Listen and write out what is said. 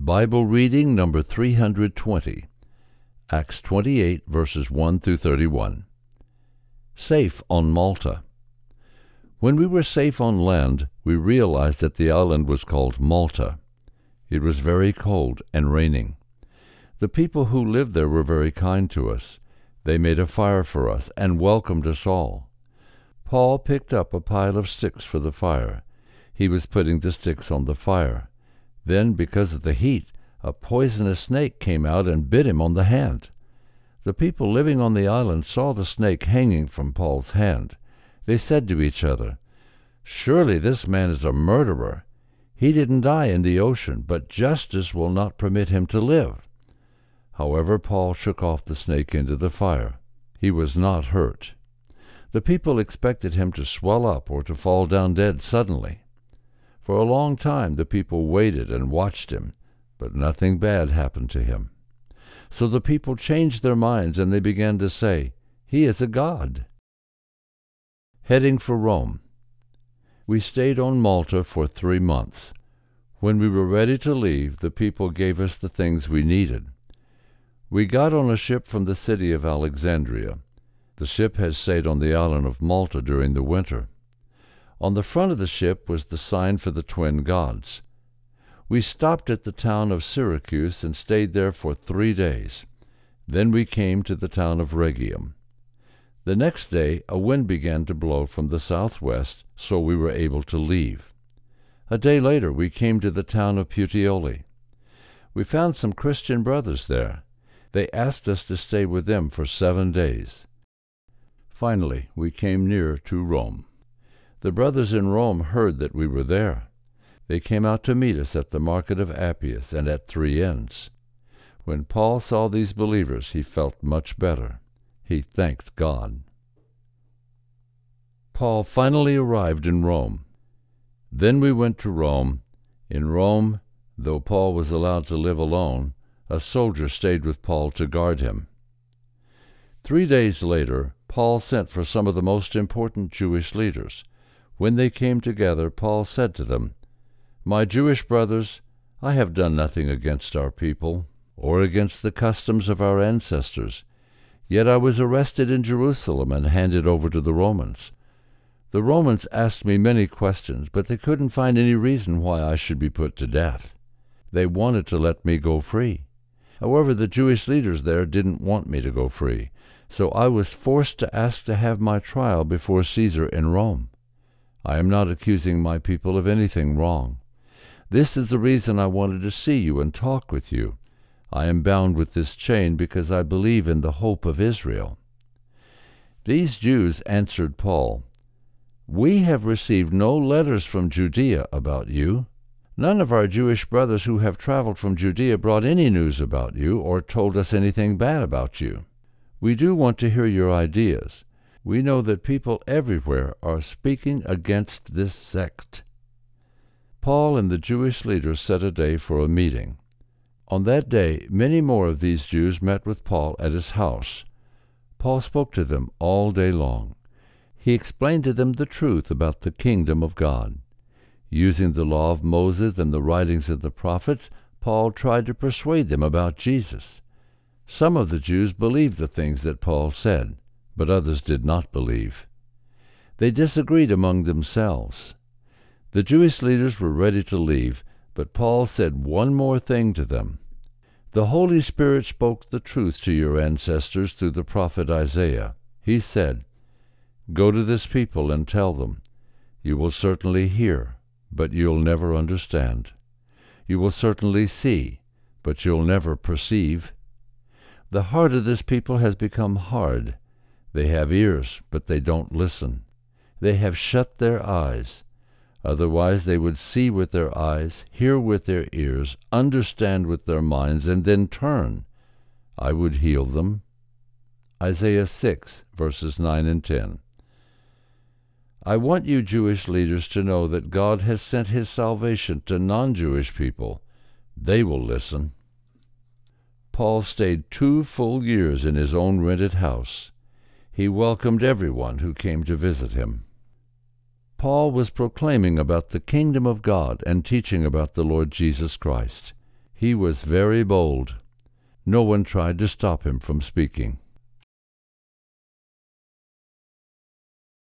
Bible reading number 320, Acts 28, verses 1 through 31. Safe on Malta. When we were safe on land, we realized that the island was called Malta. It was very cold and raining. The people who lived there were very kind to us. They made a fire for us and welcomed us all. Paul picked up a pile of sticks for the fire. He was putting the sticks on the fire. Then, because of the heat, a poisonous snake came out and bit him on the hand. The people living on the island saw the snake hanging from Paul's hand. They said to each other, "Surely this man is a murderer. He didn't die in the ocean, but justice will not permit him to live." However, Paul shook off the snake into the fire. He was not hurt. The people expected him to swell up or to fall down dead suddenly. For a long time the people waited and watched him, but nothing bad happened to him. So the people changed their minds and they began to say, "He is a god." Heading for Rome. We stayed on Malta for 3 months. When we were ready to leave, the people gave us the things we needed. We got on a ship from the city of Alexandria. The ship had stayed on the island of Malta during the winter. On the front of the ship was the sign for the twin gods. We stopped at the town of Syracuse and stayed there for 3 days. Then we came to the town of Rhegium. The next day a wind began to blow from the southwest, so we were able to leave. A day later we came to the town of Puteoli. We found some Christian brothers there. They asked us to stay with them for 7 days. Finally we came near to Rome. The brothers in Rome heard that we were there. They came out to meet us at the market of Appius and at 3 Inns. When Paul saw these believers, he felt much better. He thanked God. Paul finally arrived in Rome. Then we went to Rome. In Rome, though Paul was allowed to live alone, a soldier stayed with Paul to guard him. 3 days later, Paul sent for some of the most important Jewish leaders. When they came together, Paul said to them, "My Jewish brothers, I have done nothing against our people, or against the customs of our ancestors. Yet I was arrested in Jerusalem and handed over to the Romans. The Romans asked me many questions, but they couldn't find any reason why I should be put to death. They wanted to let me go free. However, the Jewish leaders there didn't want me to go free, so I was forced to ask to have my trial before Caesar in Rome. I am not accusing my people of anything wrong. This is the reason I wanted to see you and talk with you. I am bound with this chain because I believe in the hope of Israel." These Jews answered Paul, "We have received no letters from Judea about you. None of our Jewish brothers who have traveled from Judea brought any news about you or told us anything bad about you. We do want to hear your ideas. We know that people everywhere are speaking against this sect." Paul and the Jewish leaders set a day for a meeting. On that day, many more of these Jews met with Paul at his house. Paul spoke to them all day long. He explained to them the truth about the kingdom of God. Using the law of Moses and the writings of the prophets, Paul tried to persuade them about Jesus. Some of the Jews believed the things that Paul said, but others did not believe. They disagreed among themselves. The Jewish leaders were ready to leave, but Paul said one more thing to them. "The Holy Spirit spoke the truth to your ancestors through the prophet Isaiah. He said, 'Go to this people and tell them, you will certainly hear, but you'll never understand. You will certainly see, but you'll never perceive. The heart of this people has become hard. They have ears, but they don't listen. They have shut their eyes. Otherwise they would see with their eyes, hear with their ears, understand with their minds, and then turn. I would heal them." Isaiah 6, verses 9 and 10. I want you Jewish leaders to know that God has sent his salvation to non-Jewish people. They will listen. Paul stayed 2 full years in his own rented house. He welcomed everyone who came to visit him. Paul was proclaiming about the kingdom of God and teaching about the Lord Jesus Christ. He was very bold. No one tried to stop him from speaking.